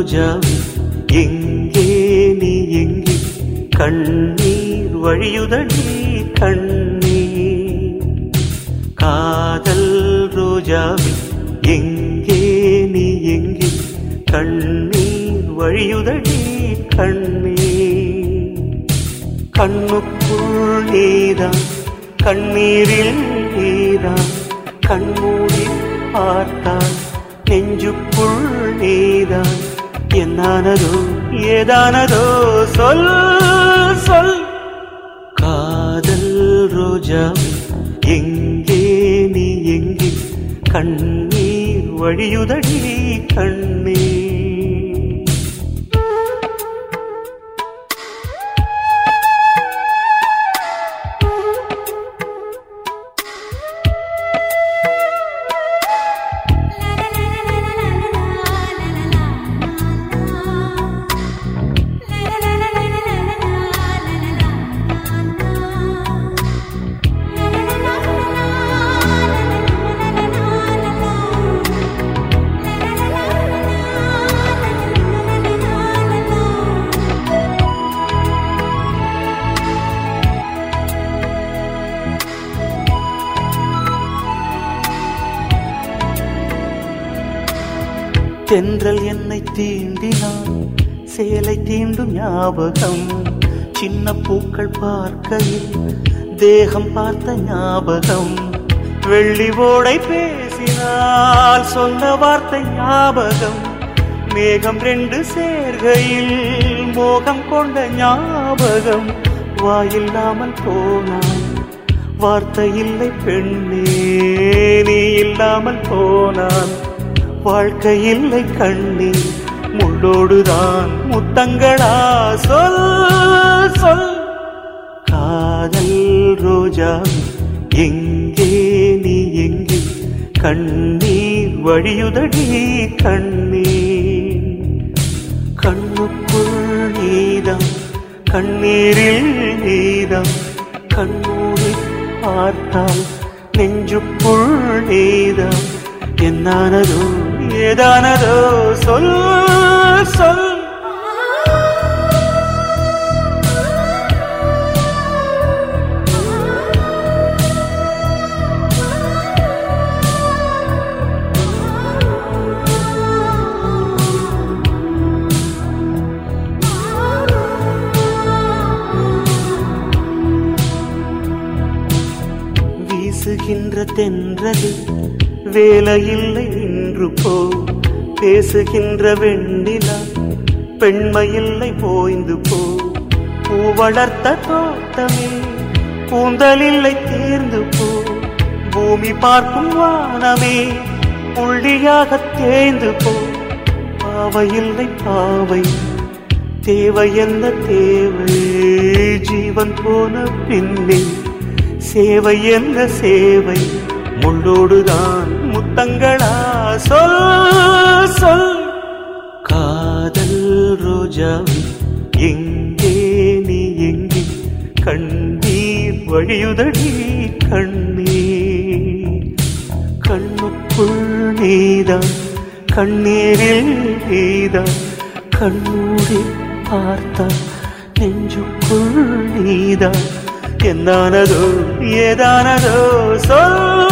ரோஜாவே எங்கே நீ எங்கே கண்ணீர் வழியுதடி கண்ணீர் காதல் ரோஜாவே எங்கே நீ எங்கே கண்ணீர் வழியுதடி கண்ணீர் கண்ணுக்குள் நீதான் கண்ணீரில் நீதான் கண்மூடி பார்த்தால் நெஞ்சுக்குள் நீதான் என்னானதோ ஏதானதோ சொல் சொல் காதல் ரோஜாவே எங்கே நீ எங்கே கண்ணீர் வழியுதடி கண்ணீர் தென்றல் என்னை தீண்டினான் சேலை தீண்டும் ஞாபகம் சின்ன பூக்கள் பார்க்கையில் தேகம் பார்த்த ஞாபகம் வெள்ளி ஓடை பேசினால் சொன்ன வார்த்தை ஞாபகம் மேகம் ரெண்டு சேர்கையில் மோகம் கொண்ட ஞாபகம் வாயில்லாமல் போனான் வார்த்தை இல்லை பெண்ணே நீ இல்லாமல் போனான் வாழ்க்கை இல்லை கண்ணீர் முள்ளோடுதான் முத்தங்களா சொல் சொல் காதல் ரோஜா எங்கே நீ எங்கே கண்ணீர் வழியுதடி கண்ணீர் கண்ணுக்குள் நீதான் கண்ணீரில் நீதான் கண்ணூரி பார்த்தால் நெஞ்சுக்குள் நீதான் என்னானதோ ஏதானதோ சொல் சொல் வீசுகின்ற தென்றலில் வேலையில்லை இன்று போ பேசுகின்ற வெண்ணிலா பெண்மையில்லை போய்ந்து போ பூ வளர்த்த தோட்டமே கூந்தலில்லை தேர்ந்து போ பூமி பார்க்கும் வானமே புள்ளியாக தேய்ந்து போ பாவையில்லை பாவை தேவை என்ன தேவை ஜீவன் போன பின்னே சேவை என்ன சேவை முள்ளோடுதான் முத்தங்களா சொல் சொல் காதல் ரோஜாவே எங்கே நீ எங்கே கண்ணீர் வழியுதடி கண்ணீர் கண்ணுக்குள் நீதான் கண்ணீரில் நீதான் கண்ணூரி பார்த்தால் நெஞ்சுக்குள் நீதான் என்னானதோ ஏதானதோ சொல்